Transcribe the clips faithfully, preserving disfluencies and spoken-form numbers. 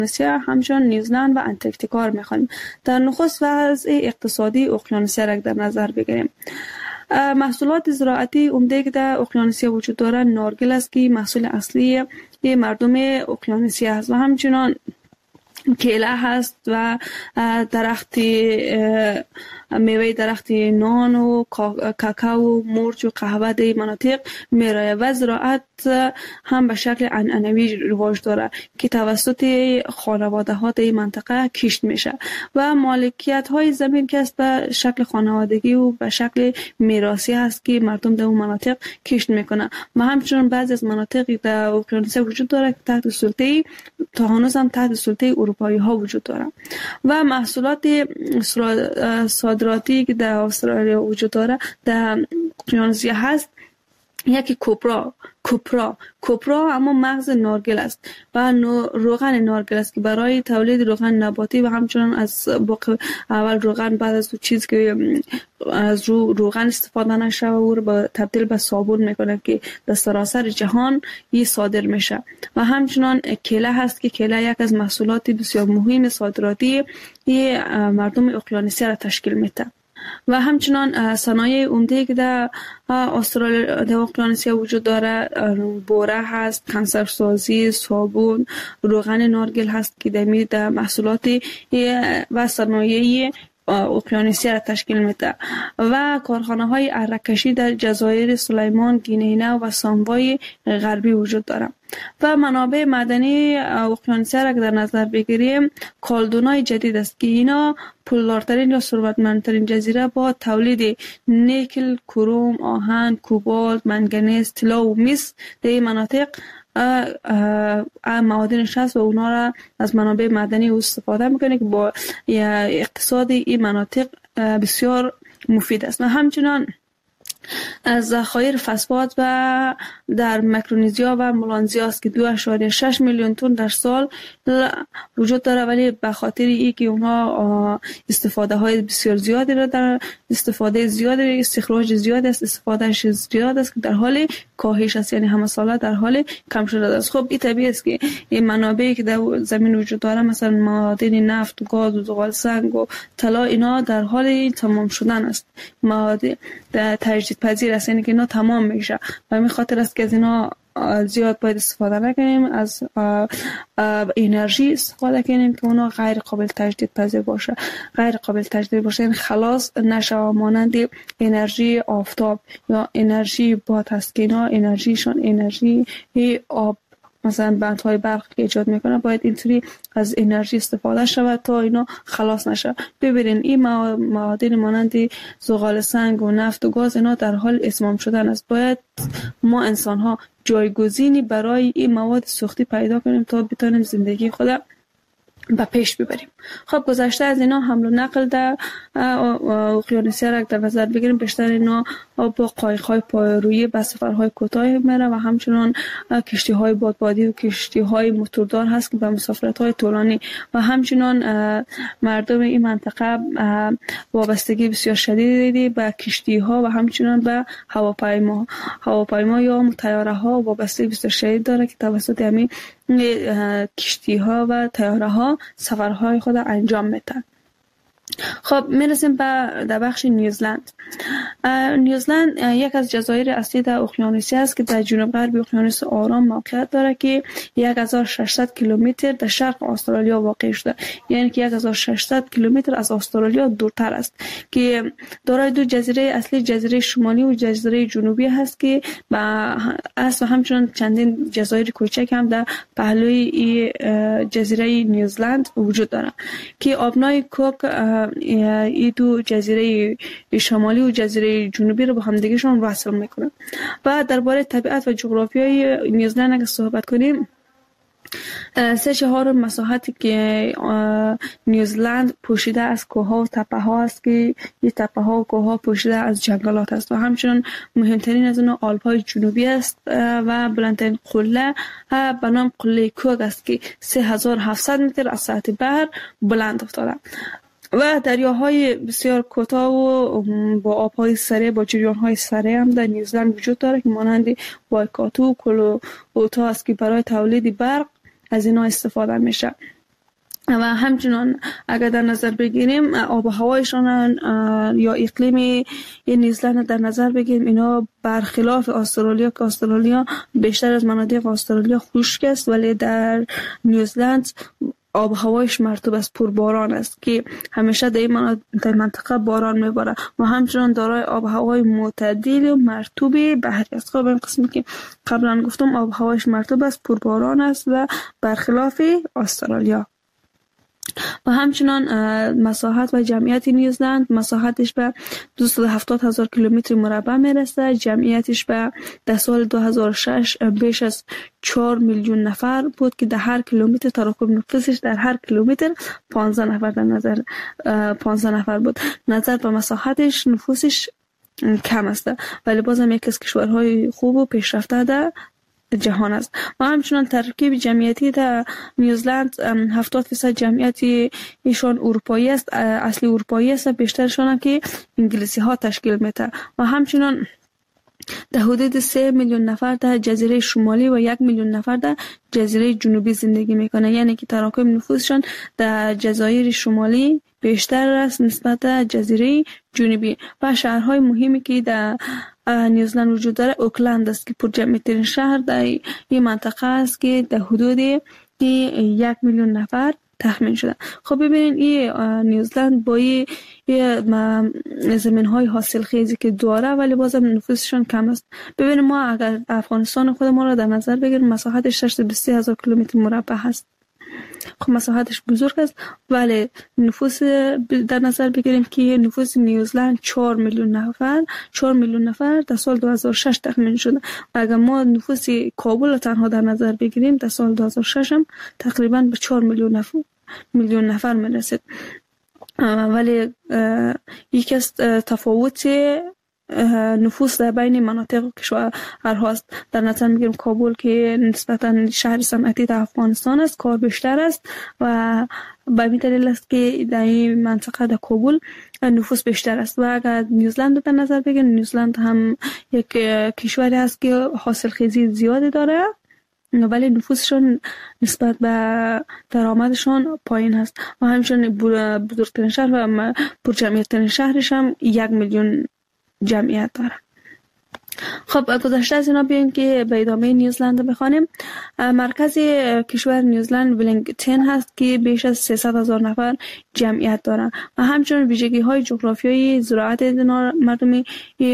اقیانوسیا همچون نیوزلند و انتارکتیکا رو می‌خوانیم. در نخست وضع اقتصادی اقیانوسیا را در نظر بگیریم. محصولات زراعتی عمده که در اقیانوسیا وجود دارد نارگیل است که محصول اصلی مردم اقیانوسیا است و همچنان کیله هست و درخت میوه درخت نان و کاکائو، مرچ و قهوه در مناطق میرایه و زراعت هم به شکل عنعنوی رواج داره که توسط خانواده ها در منطقه کشت میشه و مالکیت های زمین که است به شکل خانوادگی و به شکل میراثی هست که مردم در اون مناطق کشت میکنه و همچنین بعضی از مناطق در اقیانوسیا وجود داره که تحت سلطه تا هنوز هم تحت سلطه اروپایی ها وجود داره و محصولات صادراتی که در استرالیا وجود داره در اقیانوسیا هست. یکی کوپرا کوپرا کوپرا اما مغز نارگیل است و روغن نارگیل است که برای تولید روغن نباتی و همچنین از باقی اول روغن بعد از چیز که از رو روغن استفاده نشه و او رو تبدیل به صابون میکنه که در سراسر جهان این صادر میشه و همچنین کیله هست که کیله یک از محصولات بسیار مهم صادراتی مردم اقیانوسیا را تشکیل میده و همچنان صنایع عمده که در استرالیا در اقیانوسیا وجود داره بوره هست، کنسرسازی، صابون، روغن نارگیل هست که دمی در محصولات و صنایع اقیانوسیا را تشکیل میده و کارخانه های اره‌کشی در جزایر سلیمان، گینه و ساموای غربی وجود داره و منابع معدنی اقیانوسیا را در نظر بگیریم کالدونای جدید است که اینا پولدارترین یا ثروتمندترین جزیره با تولید نیکل، کروم، آهن، کوبالت، منگنیز، طلا و مس در این مناطق معادنش هست و اونا را از منابع معدنی استفاده میکنه که با اقتصاد این مناطق بسیار مفید است و همچنان از ذخایر فسفات و در میکرونزیا و ملانزیا است که دو اشاریه شش میلیون تن در سال وجود داره ولی به خاطر ای که اونها استفاده های بسیار زیادی را در استفاده زیادی استخراج زیاد است استفادهش زیاد است که در حال کاهش است یعنی همه ساله در حال کم شده است. خب این طبیعی است که این منابعی که در زمین وجود داره مثلا معادن نفت و گاز و زغال سنگ و طلا اینا در حال تمام شدن است مواد در تجدید پذیر است یعنی که اینا تمام میشه و همین خاطر است که از اینا زیاد باید استفاده نکنیم از انرژی استفاده کنیم که اونا غیر قابل تجدید پذیر باشه غیر قابل تجدید باشه این خلاص نشه مانند انرژی آفتاب یا انرژی باد هست که اینا انرژیشون انرژی آب مثلا بندهای برق که ایجاد میکنه باید اینطوری از انرژی استفاده شود تا اینا خلاص نشه. ببینین این معادن مانند زغال سنگ و نفت و گاز اینا در حال اتمام شدن است. باید ما انسان ها جایگزینی برای این مواد سوختی پیدا کنیم تا بتونیم زندگی خود به پیش ببریم. خب گذشته از اینا حمل و نقل در اقیانوسیا را در نظر بگیریم بیشتر اینا با قایق‌های پایه‌رویی به سفرهای کوتاه میره و همچنان کشتی‌های بادبادی و کشتی‌های موتوردار هست که به مسافرت‌های طولانی و همچنان مردم این منطقه وابستگی بسیار شدیدی به کشتی‌ها و همچنان به هواپیما هواپیما یا طیاره‌ها وابستگی بسیار شدید داره که توسط همین کشتی‌ها و طیاره‌ها سفرهای خود انجام میدن. خب میرسیم به در بخش نیوزلند. نیوزلند یک از جزایر اصلی در اقیانوسیا است که در جنوب غرب اقیانوس آرام موقعیت داره که یک هزار و ششصد کیلومتر در شرق استرالیا واقع شده یعنی که یک هزار و ششصد کیلومتر از استرالیا دورتر است که دارای دو جزیره اصلی جزیره شمالی و جزیره جنوبی هست که با است و همچنان چندین جزایر کوچک هم در پهلوی جزیره نیوزلند وجود داره که آبنای کوک این دو جزیره شمالی و جزیره جنوبی رو با هم دیگه‌شون وصل میکنه. و درباره طبیعت و جغرافیای نیوزلند اگه صحبت کنیم سه چهار مساحتی که نیوزلند پوشیده از کوه‌ها و تپه‌ها است که این تپه‌ها و کوه‌ها پوشیده از جنگلات است و همچنین مهمترین از اونها آلپ‌های جنوبی است و بلندترین قله به نام قله کوک است که سه هزار و هفتصد متر از سطح بحر بلند افتاده و دریاهای بسیار کوتاه و با آبهای سره با جریان‌های سره هم در نیوزلند وجود داره که مانند وایکاتو، کلو اوتا است که برای تولید برق از اینا استفاده میشه و همچنان اگر در نظر بگیریم آب و هوایشان یا اقلیم نیوزلند در نظر بگیریم، اینا برخلاف استرالیا که استرالیا بیشتر از مناطق استرالیا خشک است، ولی در نیوزلند آب و هوایش مرطوب است، پرباران است که همیشه در این منطقه باران میباره و همچنان دارای آب و هوای معتدل و مرطوب بحری است. خب این قسمی که قبلا گفتم آب و هوایش مرطوب است، پرباران است و برخلاف استرالیا. و همچنان مساحت و جمعیت نیوزلند، مساحتش به دویست و هفتاد هزار کیلومتر مربع میرسه. جمعیتش به در سال دو هزار و شش بیش از چهار میلیون نفر بود که در هر کیلومتر تراکم نفوسش در هر کیلومتر پانزده نفر در نظر پانزده نفر بود. نظر به مساحتش نفوسش کم است، ولی بازم یک از کشورهای خوب و پیشرفته ده جهان است. و همچنان ترکیب جمعیتی در نیوزلند هفتاد درصد جمعیت ایشان اروپایی است، اصلی اروپایی است، بیشترشان هم که انگلیسی ها تشکیل میده. و همچنان در حدود سه میلیون نفر در جزیره شمالی و یک میلیون نفر در جزیره جنوبی زندگی میکنه، یعنی که تراکم نفوسشان در جزایر شمالی بیشتر است نسبت به جزیره جنوبی. و شهرهای مهمی که در نیوزلند وجود داره اوکلند است که پرجمعی ترین شهر در این منطقه است که در حدود یک میلیون نفر تخمین شده. خب ببینید این نیوزلند با این زمین های حاصل خیزی که داره ولی بازم نفوسشان کم است. ببینید ما اگر افغانستان خود ما را در نظر بگیریم، مساحتش ششصد و بیست هزار کیلومتر مربع هست. خب مساحتش بزرگ است، ولی نفوس در نظر بگیریم که نفوس نیوزلند چهار میلیون نفر چهار میلیون نفر در سال دو هزار و شش تخمین شده. اگر ما نفوس کابل تنها در نظر بگیریم در سال دو هزار و شش هم تقریبا به چهار میلیون نفر میلیون نفر میرسید. ولی یکی از تفاوت نفوس در بین مناطق کشورهاست. در نظر میگیریم کابل که نسبتا شهر صنعتی در افغانستان است، کار بیشتر است و به این دلیل است که در این منطقه در کابل نفوس بیشتر است. و اگر نیوزلند در نظر بگیریم، نیوزلند هم یک کشوری است که حاصل خیزی زیادی داره ولی نفوسشون نسبت به درآمدشون پایین هست و همچنین بزرگترین شهر و پرجمعیت‌ترین شهرش هم یک میلیون جمعیت داره. خب گذشته از اینا بیایم که به ادامه نیوزلند بخوانیم. مرکز کشور نیوزلند ولینگتون هست که بیش از سیصد هزار نفر جمعیت دارند و همچنین ویژگی های جغرافیایی زراعت مردمی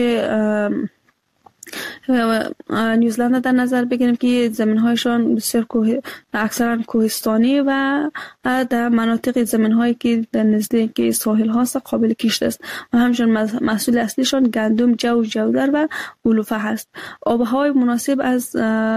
نیوزلند در نظر بگیریم که زمین هایشان بسیار کوه اکثرا کوهستانی و در مناطق زمین هایی که در نزدیک ساحل هاست قابل کشت است و همچنین محصول اصلیشان گندم، جو، جودر و علوفه هست. آب و هوای مناسب از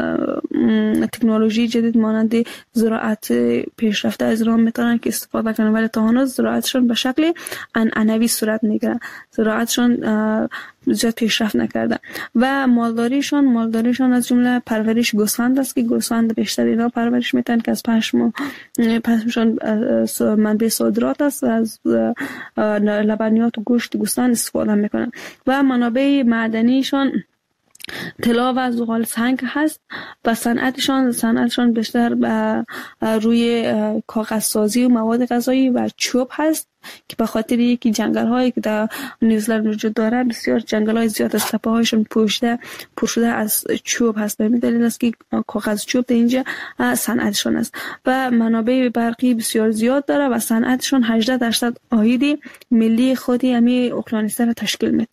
تکنولوژی جدید مانند زراعت پیشرفته از راه میتونن که استفاده کنن، ولی تا هنوز زراعتشان به شکل عنعنوی صورت میگیره، زراعتشان زیاد پیشرفت نکرده. و مالداریشان مالداریشان از جمله پرورش گوسفند است که گوسفند بیشتر اینا پرورش میتن که از پشم پشمشان منبع صادرات است و از لبنیات و گوشت گوسفند استفاده میکنن. و منابع معدنیشان طلا و زغال سنگ هست و صنعتشان صنعتشان بیشتر به روی کاغذ سازی و مواد غذایی و چوب هست که به خاطر یکی جنگل هایی که در نیوزلند وجود داره بسیار جنگل های زیاد از تپه هایشون پوشیده پوشیده از چوب هست. به دلیل است که کاغذ چوب در اینجا صنعتشان است و منابع برقی بسیار زیاد داره و صنعتشان هجده درصد عاید ملی خودی امی اقیانوس را تشکیل میده.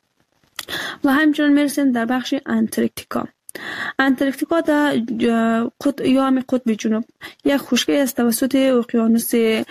و همچنین میرسیم در بخش انتارکتیکا. انتارکتیکا در قطب یا هم قطب جنوب یک خشکی است توسط اقیانوس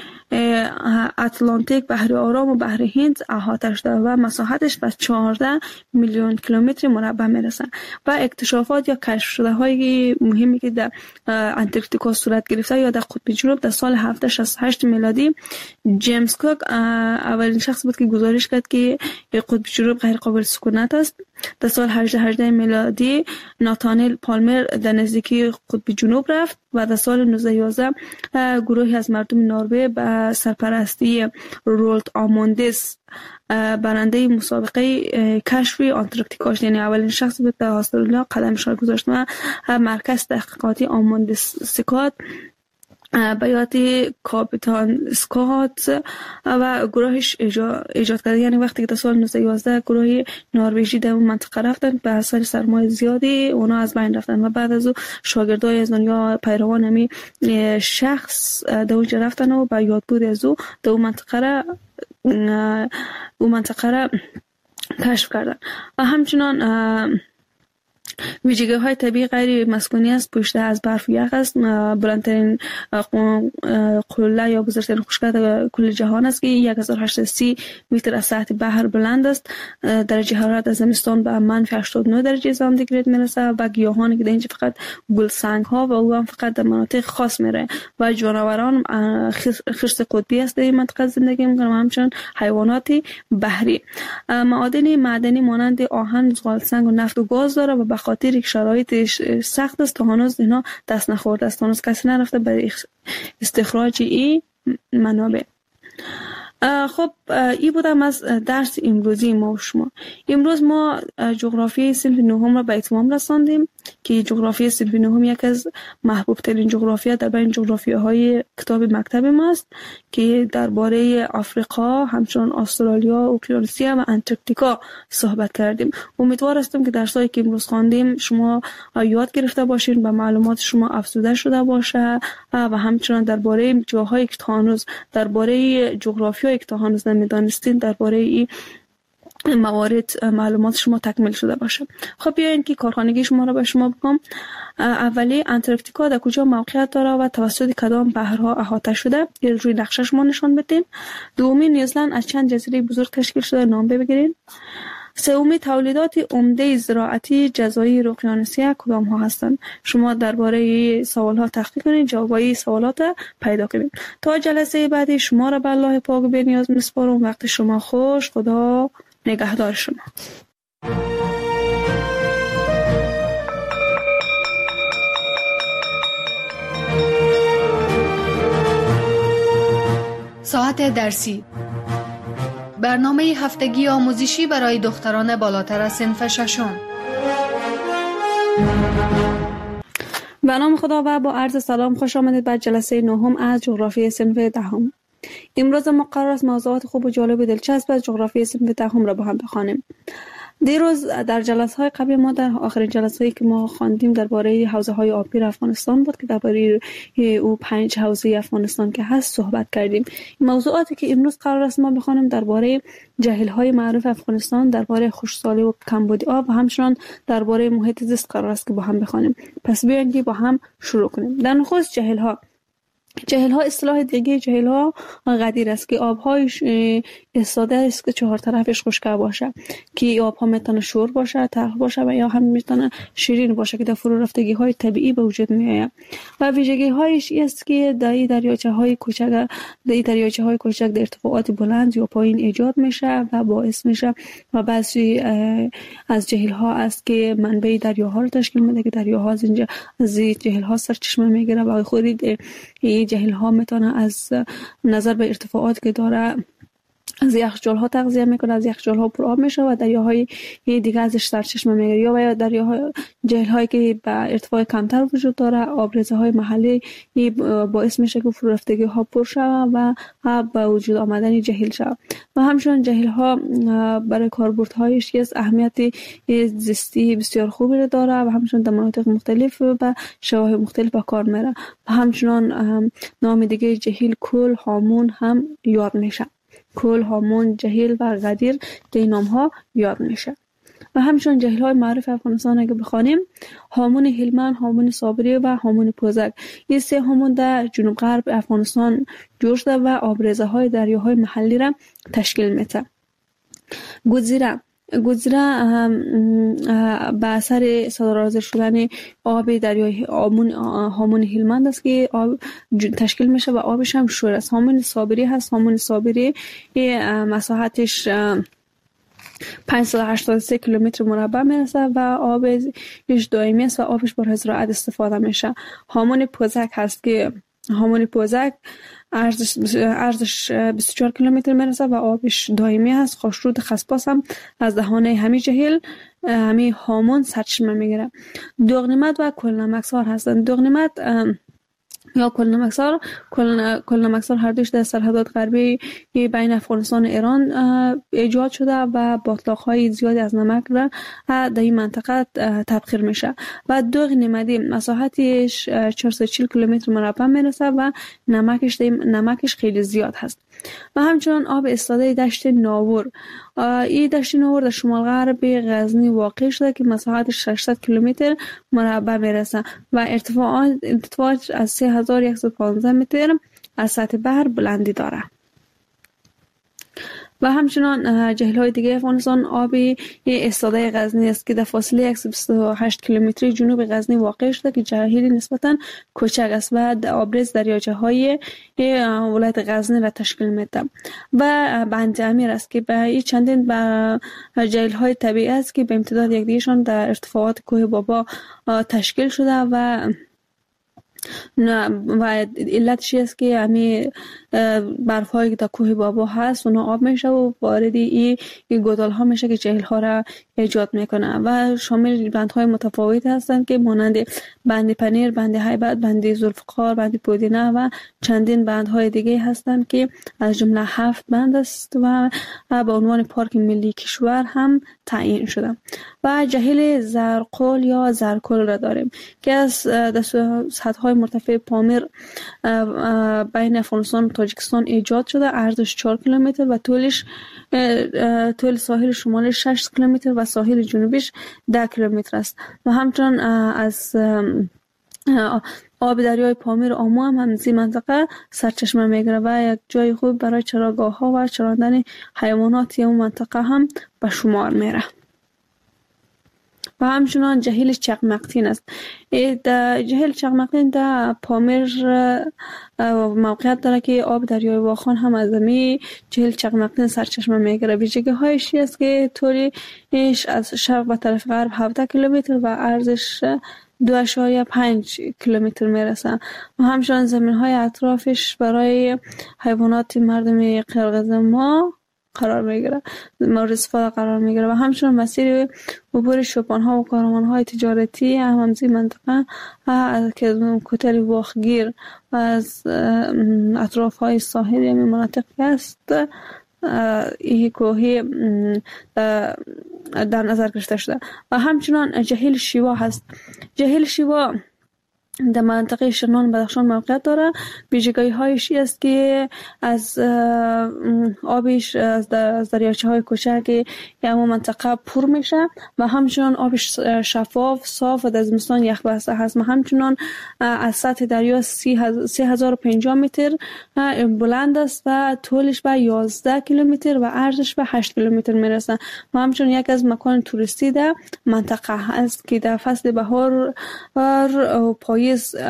اتلانتیک، بحر آرام و بحر هند احاطه شده و مساحتش به چهارده میلیون کیلومتر مربع میرسه. و اکتشافات یا کشف شده های مهمی که در انتارکتیکا صورت گرفته یا در قطب جنوب در سال هفتصد و شصت و هشت میلادی جیمز کوک اولین شخص بود که گزارش کرد که قطب جنوب غیر قابل سکونت است. در سال هجده هجده میلادی ناتانیل پالمر در نزدیکی قطب جنوب رفت و در سال نوزده یازده گروهی از مردم نروژ به سرپرستی رولت آموندس برنده مسابقه کشف انتارکتیکا شد، یعنی اولین شخص بود در استرالیا قدمش را گذاشت و مرکز تحقیقاتی آموندس سکات بیاتی کاپیتان اسکات و گروهش ایجاد کرده. یعنی وقتی که در سال نوزده یازده گروه نروژی در اون منطقه رفتن، به اثر سرمایه زیادی اونا از بین رفتن و بعد از او شاگردای از دنیا پیروان همی شخص در اونجا رفتن و با یادبود از او در اون منطقه را اون منطقه را کشف کردن. و همچنان ویژگی های طبیعی غیر مسکونی است، پوشیده از برف و یخ است، بلندترین قله یا بزرگترین خشکه کل جهان است که یک هزار و هشتصد و سی متر از سطح بحر بلند است. درجه حرارت از زمستان به منفی هشتاد و نه درجه سانتیگراد میرسه و گیاهانی که در اینجا فقط گلسنگ ها و او هم فقط در مناطق خاص میره و جانوران خرس قطبی است در این منطقه زندگی میکنن و همچنین حیوانات بحری. معادن معدنی مانند آهن، زغالسنگ و نفت و گاز داره و به خاطر یک شرایط سخت است تا هنوز اینا دست نخورده است، هنوز کسی نرفته برای استخراج این منابع. خب این بودم از درس امروزی ما و شما. امروز ما جغرافی صنف نهم را به اتمام رساندیم که جغرافی صنف نهم یک از محبوب ترین جغرافیا در بین جغرافی های کتاب مکتب ماست که درباره آفریقا، همچنان استرالیا، اوکیانوسیا و انتارکتیکا صحبت کردیم. امیدوار هستم که درسایی که امروز خواندیم شما یاد گرفته باشین و معلومات شما افزوده شده باشه و همچنان درباره جاهایی که هنوز درباره جغرافیا که تا هنوز نمیدانستین درباره این موارد معلومات شما تکمیل شده باشه. خب بیاین که کارخانگی شما را به شما بگم. اولی، انتارکتیکا در کجا موقعیت داره و توسط کدام بحرها احاطه شده؟ یه روی نقشه شما نشان بدین. دومی، نیوزلند از چند جزیره بزرگ تشکیل شده؟ نام بگیرین. سومی، تولیدات عمده زراعتی جزایر اقیانوسیه کدام ها هستند؟ شما درباره سوال ها تحقیق کنید، جوابای سوالات پیدا کنید. تا جلسه بعدی شما را به الله پاک بی‌نیاز میسپارم. وقت شما خوش. خدا نگهدار شما. ساعت درسی، برنامه هفتگی آموزشی برای دختران بالاتر از صنف ششم. به نام خدا و با عرض سلام خوش آمدید به جلسه نهم از جغرافی صنف دهم. امروز ما قرار است موضوعات خوب و جالب و دلچسب از جغرافی صنف دهم را با هم بخوانیم. دیروز در جلسه‌های قبل ما در آخرین جلسه‌ای که ما خواندیم درباره حوزه‌های آبی افغانستان بود که درباره او پنج حوزه افغانستان که هست صحبت کردیم. موضوعاتی که امروز قرار است ما بخوانیم درباره جهیل‌های معروف افغانستان، درباره خشکسالی و کمبود آب و همچنین درباره محیط زیست قرار است که با هم بخوانیم. پس بیاین که با هم شروع کنیم. در نخست جهیل‌ها. جهیل‌ها اصطلاح دیگه جهیل‌ها غدیر است که آب‌هایش استاده است که چهار طرفش خشک باشه که آب‌ها میتونه شور باشه، تلخ باشه و یا هم میتونه شیرین باشه که در فرو رفتگی‌های طبیعی به وجود میاد. و ویژگی‌هایش است که در دریاچه‌های کوچک در دریاچه‌های کوچک در ارتفاعات بلند یا پایین ایجاد میشه و باعث میشه و بعضی از جهیل‌ها است که منبع دریاها رو تشکیل میده که دریاها از اینجا از جهیل‌ها سرچشمه میگیره و خود جهیل‌ها میتونه از نظر به ارتفاعات که داره از یخچال‌ها تغذیه میکنه، از یخچال‌ها پر آب میشه و دریاهای دیگه ازش سرچشمه میگیره. یا یا دریاهای جهیل‌هایی که به ارتفاع کمتر وجود داره آبریزهای محلی باعث میشه که فرو رفتگی‌ها پر شود و به وجود آمدن جهیل شود. و همچنین جهیل‌ها برای کاربردهایش از اهمیت زیستی بسیار خوبی داره و همچنین در مناطق مختلف و شواهد مختلف به کار میره. و همچنین نام دیگه جهیل کل، هامون هم یاد میشه. کل، هامون، جهیل و غدیر که این نام ها یاد میشه. و همچنین جهیل های معروف افغانستان اگه بخوانیم، هامون هلمند، هامون صابری و هامون پوزک. این سه هامون در جنوب غرب افغانستان جوش شده و آبریزه های دریاهای محلی را تشکیل میده. گزیره گزیره به اثر صدرازه شدن آب دریای آمون هامون هلمند است که آب تشکیل میشه و آبش هم شور است. هامون صابری هست. هامون صابری مساحتش پانصد و هشتاد و سه کیلومتر مربع میرسه و آبش دائمی است و آبش برای زراعت استفاده میشه. هامون پوزک هست که هامون پوزک عرضش عرضش بیست و چهار کیلومتر میرسه و آبش دائمی هست. خاشرود خسپاس هم از دهانه همین جهیل همین هامون سرچشمه میگیره. دوغنمت و کلنمکسار هستند. دوغنمت یا کل نمکسار کل کل نمکسار هر دوش در سرحدات غربی بین افغانستان و ایران ایجاد شده و باتلاق‌های زیادی از نمک را در این منطقه تبخیر میشه و دوغ نمدی مساحتش چهارصد و چهل کیلومتر مربع میرسه و نمکش نمکش خیلی زیاد هست. و همچنان آب ایستاده دشت ناور. این دشت ناور در شمال غرب غزنی واقع شده که مساحتش ششصد کیلومتر مربع میرسه و ارتفاع ارتفاعش از سه هزار و صد و پانزده متر از سطح بحر بلندی داره. و همچنان جهیل‌های دیگه افغانستان آبی ایستاده غزنی است که در فاصله صد و بیست و هشت کیلومتری جنوب غزنی واقع شده که جهیلی نسبتاً کوچک است و آبرز دریاچه‌های ولایت غزنی را تشکیل میده. و بند امیر است که به این چندین به جهیل‌های طبیعی است که به امتداد یکدیگرشان در ارتفاعات کوه بابا تشکیل شده و نه و علتش است که همین برف هایی که در کوه بابا هست اونا آب میشه و وارد این گودال ها میشه که جهیل ها را ایجاد میکنه و شامل بند های متفاوت هستند که مانند بند پنیر، بند هیبت، بند ذوالفقار، بند پودینه و چندین بند های دیگه هستند که از جمله هفت بند است و به عنوان پارک ملی کشور هم تعیین شده. و جهیل زرقل یا زرکل را داریم که از سطح مرتفع پامیر بین افغانستان و تاجیکستان ایجاد شده. عرضش چهار کیلومتر و طولش طول ساحل شمالی شش کیلومتر و ساحل جنوبیش ده کیلومتر است. و همچنان از آب دریای پامیر و آمو هم از این منطقه سرچشمه میگیره و یک جای خوب برای چراگاه ها و چراندن حیوانات اون منطقه هم به شمار میره. و همچنان جهیل چقمقتین است. در جهیل چقمقتین در پامیر موقعیت داره که آب دریای واخان هم از می جهیل چقمقتین سرچشمه میگیره. ویژگی هایش است که طولش از شرق به طرف غرب هفده کیلومتر و عرضش دو اشاریه پنج کیلومتر میرسه. و همچنان زمین های اطرافش برای حیوانات مردم قرقیز ما قرار میگیره مورد استفاده قرار میگیره. و همچنان مسیر عبور شوپان ها و کاروان های تجارتی هم همزی منطقه که کوتل واخگیر و از اطراف های ساحلی همین مناطق است این کوهی در نظر گرفته شده. و همچنان جهیل شیوا هست. جهیل شیوا در منطقه شرنان بدخشان موقعیت داره. ویژگی هایش است که از آبش از دریاچه های کوچک یا همون منطقه پر میشه و همچنان آبش شفاف صاف و در زمستان یخ بسته هست. و همچنان از سطح دریا سه هزار و پنجاه متر بلند است و طولش به یازده کیلومتر و عرضش به هشت کیلومتر میرسه. و همچنان یک از مکان توریستی در منطقه است که در فصل بهار و پاییز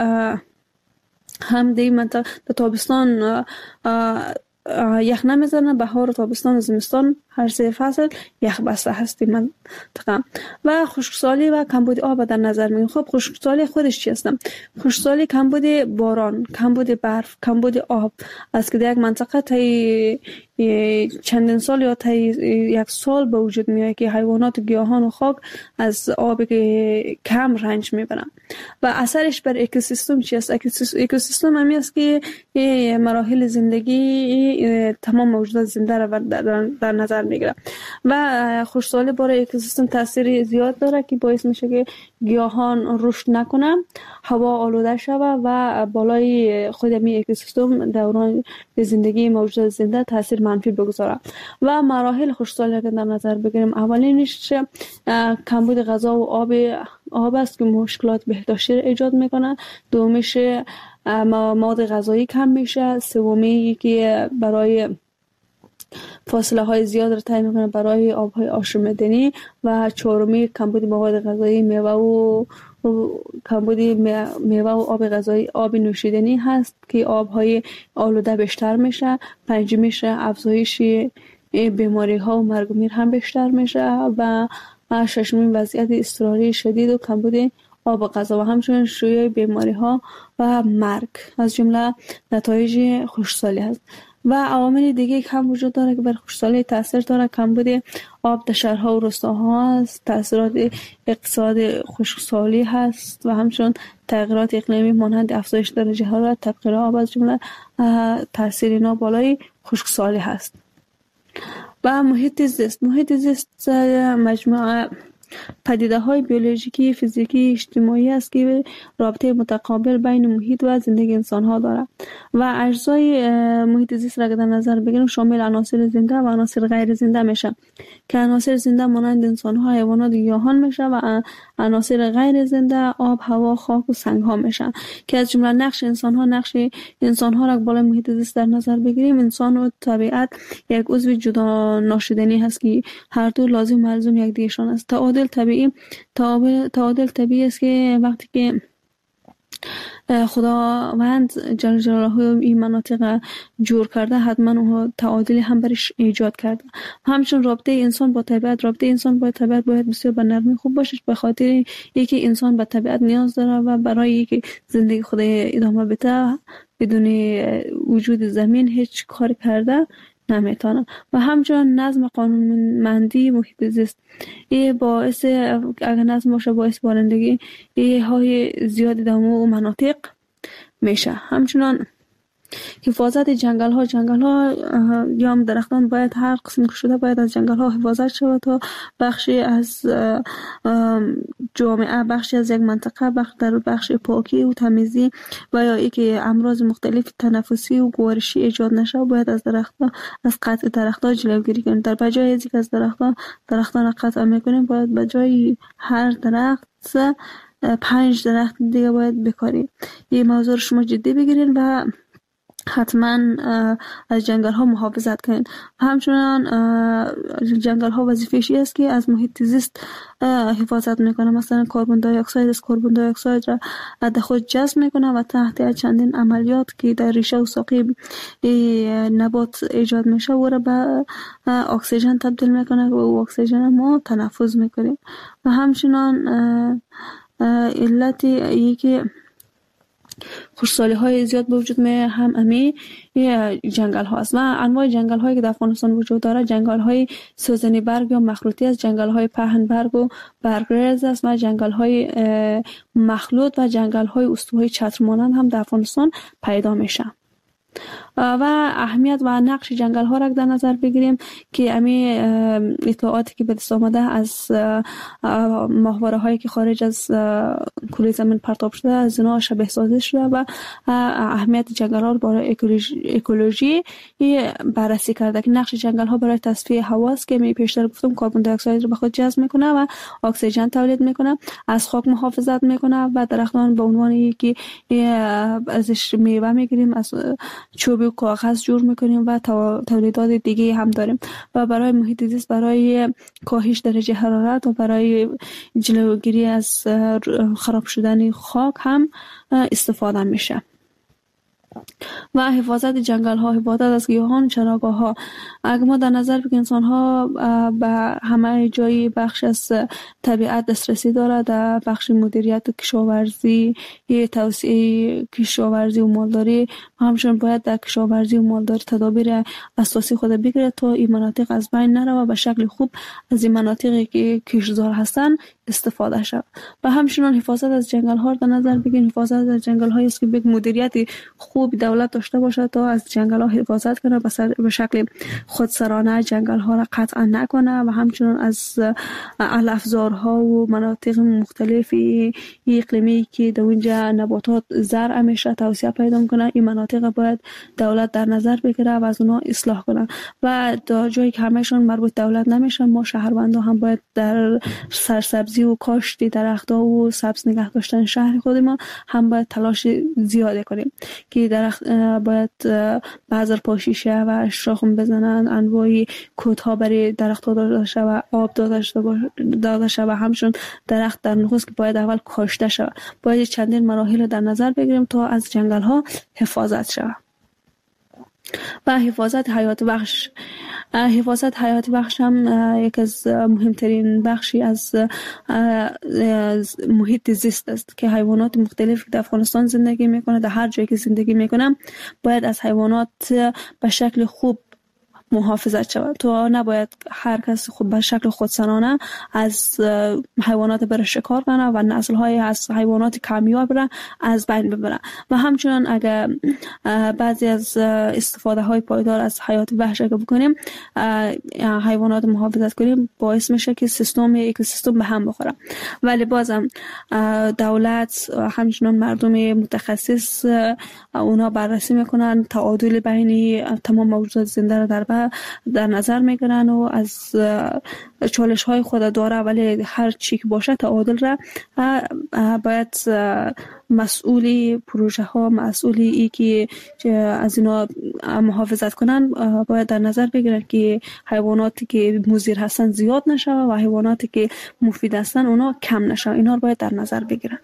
هم دی منطقه در تابستان یخ نمیزنه، بهار و تابستان و زمستان هر سه فصل یخ بسته هستی منطقه. و خشکسالی و کمبود آب در نظر میگیریم. خب خشکسالی خودش چی هستم؟ خشکسالی کمبود باران، کمبود برف، کمبود آب است که در یک منطقه تا چندین سال یا تا یک سال به وجود میاد که حیوانات و گیاهان و خاک از آب کم رنج میبرن. و اثرش بر اکوسیستم چی است؟ اکوسیستم همی است که مراحل زندگی تمام موجودات زنده را در نظر میگیره. و خشکسالی برای اکوسیستم تاثیر زیاد داره که باعث میشه که گیاهان رشد نکنن، هوا آلوده شود و بالای خود می اکوسیستم دوران زندگی موجودات زنده تاثیر منفی بگذاره. و مراحل خشکسالی که در نظر بگیریم، اولینش کمبود غذا و آب آب است که مشکلات بهداشتی ایجاد میکنه. دومیش مواد غذایی کم میشه. سومی که برای فاصله های زیاد را تعیین میکنه برای آب های آشامیدنی. و چهارمی کمبود مواد غذایی، میوه و کمبود میوه و آب غذایی، آب نوشیدنی هست که آب های آلوده بیشتر میشه. پنجمیش افزایش بیماری ها و مرگ و میر هم بیشتر میشه. و ششمی وضعیت اضطراری شدید و کمبود آب غذا و همچنین شیوع بیماری ها و مرگ از جمله نتایج خشکسالی هست. و عوامل دیگه هم وجود داره که بر خشکسالی تاثیر داره. کمبود آب در شهرها و روستاها هست، تاثیرات اقتصاد خشکسالی هست و همچنین تغییرات اقلیمی مانند افزایش درجه حرارت، تبخیر آب از جمله تاثیر اینا بالای خشکسالی هست. و محیط زیست محیط زیست مجموعه پدیده های بیولوژیکی، فیزیکی، اجتماعی است که رابطه متقابل بین محیط و زندگی انسان ها دارد و اجزای محیط زیست را در نظر بگیریم شامل عناصر زنده و عناصر غیر زنده میشه که عناصر زنده مانند انسان ها، حیوانات و گیاهان میشه و عناصر غیر زنده آب، هوا، خاک و سنگ ها میشن که از جمله نقش انسان ها نقش انسان ها را بالای محیط زیست در نظر بگیریم. انسان و طبیعت یک عضو جدا ناشدنی هست که هر دو لازم و ملزوم یکدیگرشان است. تعادل طبیعی تعادل طبیعی است که وقتی که خداوند جل جلاله این مناطق جور کرده حتما تعادلی هم برش ایجاد کرده. همچنین رابطه انسان با طبیعت رابطه انسان با طبیعت باید بسیار به نرمی خوب باشه به خاطر اینکه انسان به طبیعت نیاز داره و برای اینکه زندگی خود ادامه بده بدون وجود زمین هیچ کار کرده نمیتونن. و همچنین نظم قانونمندی محیط زیست این باعث اگر نظم باشه باعث بارندگی های زیاد در مناطق میشه. همچنین حفاظت جنگل ها جنگل ها یا درختان باید هر قسم که شده باید از جنگل ها حفاظت شود تا بخشی از جامعه، بخشی از یک منطقه، بخش در بخش پاکی و تمیزی و یا ای که امراض مختلف تنفسی و گوارشی ایجاد نشه باید از درختان از قطع درختان جلوگیری کنیم. در بجای از یک از درختان درختان قطع میکنیم باید بجای هر درخت پنج درخت دیگه باید بکاریم. این موضوع شما جدی بگیرین و حتما از جنگل ها محافظت کنید. همچنان جنگل ها وظیفه‌شی است که از محیط زیست حفاظت میکنه. مثلا کربن دی اکساید از کربن دی اکساید را در خود جذب میکنه و تحت چندین عملیات که در ریشه و ساقه نبات ایجاد میشه و را به اکسیژن تبدیل میکنه و اکسیژن ما تنفس میکنیم. و همچنان علت ای که خشکسالی های زیاد به وجود می هم امی جنگل ها است و انواع جنگل هایی که در افغانستان وجود داره جنگل های سوزنی برگ یا مخروطی است، جنگل های پهن برگ و برگریز است و جنگل های مخلوط و جنگل های استوایی چتر مانند هم در افغانستان پیدا میشه. و اهمیت و نقش جنگل ها را در نظر بگیریم که امی اطلاعاتی که به دست آمده از ماهواره هایی که خارج از کره زمین پرتاب شده از اینا شبیه سازی شده و اهمیت جنگل ها برای اکولوژی, اکولوژی بررسی کرده که نقش جنگل ها برای تصفیه هوا است که می پیشتر گفتم کربن دی اکساید رو به خود جذب میکنه و اکسیژن تولید میکنه، از خاک محافظت میکنه و درختان به عنوان یکی ازش میوه میگیریم، از چوب و کاغذ جور میکنیم و تولیدات دیگه هم داریم و برای محیط زیست برای کاهش درجه حرارت و برای جلوگیری از خراب شدن خاک هم استفاده میشه. و حفاظت جنگل ها، حفاظت از گیاهان، چراگاه ها. اگر ما در نظر بگیریم انسان ها به همه جایی بخش از طبیعت دسترسی داره، در بخش مدیریت و کشاورزی، توسعه کشاورزی و مالداری همچنین باید در کشاورزی و مالداری تدابیر اساسی خود بگیره تا این مناطق از بین نره و به شکل خوب از این مناطقی که کشتزار هستن استفاده شود. و همچنین حفاظت از جنگل ها در نظر بگیریم، حفاظت از جنگل هایی است که به مدیریت خوب دولت داشته باشه تا از جنگل ها حفاظت کنه، به شکل خودسرانه جنگل ها را قطع نکنه و همچنین از علفزارها و مناطق مختلفی اقلیمی که در اونجا نباتات زرع میشه توسعه پیدا میکنه، این مناطق باید دولت در نظر بگیره و از اونها اصلاح کنه. و در جایی که همهشون مربوط دولت نمیشن ما شهروندان هم باید در سرسبزی و کاشت درخت‌ها و سبز نگه داشتن شهر خودمان هم باید تلاش زیاده کنیم که درخت باید بذر پاشی شه و شاخم بزنن، انواعی کودها برای درخت‌ها داده شه و آب داده شه و همچون درخت در نخست که باید اول کاشته شه. باید چندین مراحل در نظر بگیریم تا از جنگل ها حفاظت شه. و حفاظت حیات بخش حفاظت حیات وحش هم یک از مهمترین بخشی از محیط زیست است که حیوانات مختلف در افغانستان زندگی میکنه، در هر جایی که زندگی میکنم باید از حیوانات به شکل خوب محافظت شود. تو نباید هر کس خود به شکل خودسرانه از حیوانات بر شکار کنه و نسل‌های از حیوانات کمیاب را از بین ببره. و همچنین اگر بعضی از استفاده های پایدار از حیات وحش اگر بکنیم، حیوانات محافظت کنیم، باعث میشه که سیستم اکوسیستم به هم بخوره. ولی بازم دولت همچنین مردم متخصص اونا بررسی میکنن، تعادل بین تمام موجودات زنده را در در نظر میگیرن و از چالش های خود داره، ولی هر چی که باشه تعادل را باید مسئولی پروژه ها، مسئولی ای که از اینا محافظت کنن باید در نظر بگیرن که حیواناتی که مضر هستن زیاد نشه و حیواناتی که مفید هستن اونا کم نشه. اینا رو باید در نظر بگیرن.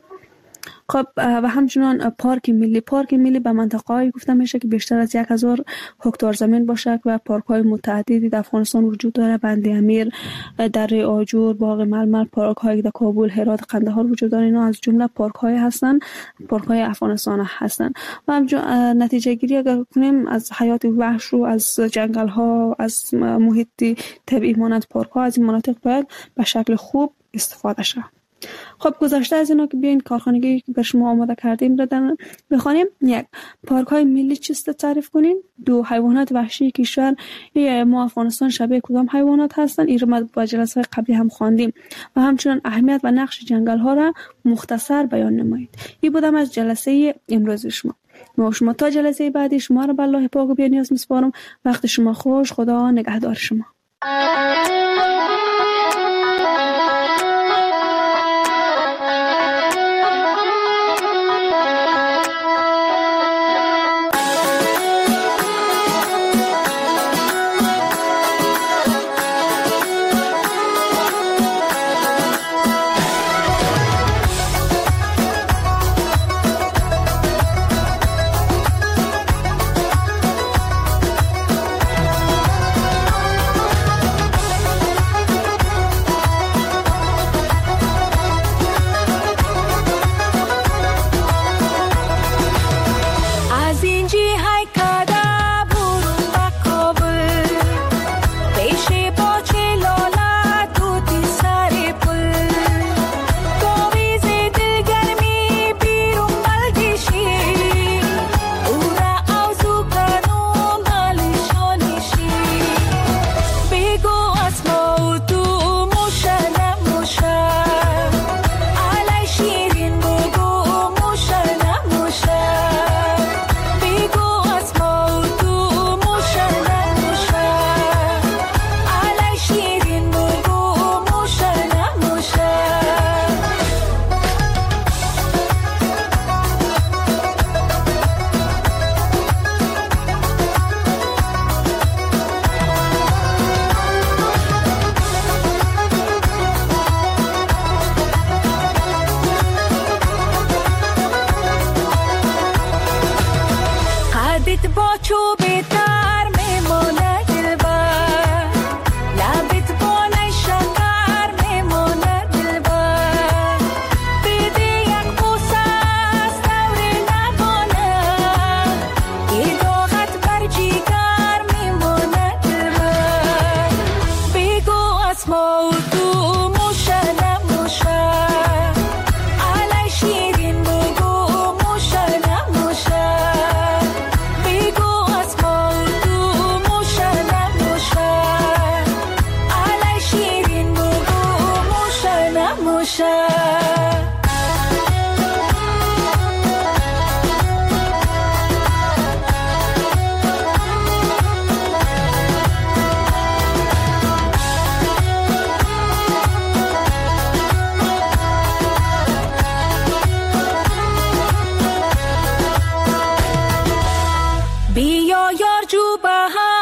خب و همچنان پارک ملی پارک ملی به منطقه‌ای گفته میشه که بیشتر از یک هزار هکتار زمین باشه و پارک‌های متعددی در افغانستان وجود داره. بند امیر، دره آجور، باغ ململ، پارک‌هایی در کابل، هرات، قندهار وجود داره. اینا از جمله پارک‌های هستن، پارک‌های افغانستان هستن. و نتیجه گیری اگر کنیم از حیات وحش رو، از جنگل‌ها، از محیط طبیعی مانند پارک‌ها، از این مناطق باید به شکل خوب استفاده شه. خب گذشته از اینا که بیاین کارخانگی که به شما آماده کردیم رو بخوانیم. یک، پارک های ملی چیست تعریف کنین. دو، حیوانات وحشی کشور ما افغانستان شبیه کدام حیوانات هستن. این رو ما با جلسه قبلی هم خواندیم. و همچنین اهمیت و نقش جنگل ها را مختصر بیان نمایید. این بودم از جلسه امروز شما. ما شما تا جلسه بعدی شما رو به الله پاک و بی‌نیاز میسپارم. وقت شما خوش. خدا نگهدار شما. بیا یار جو بهار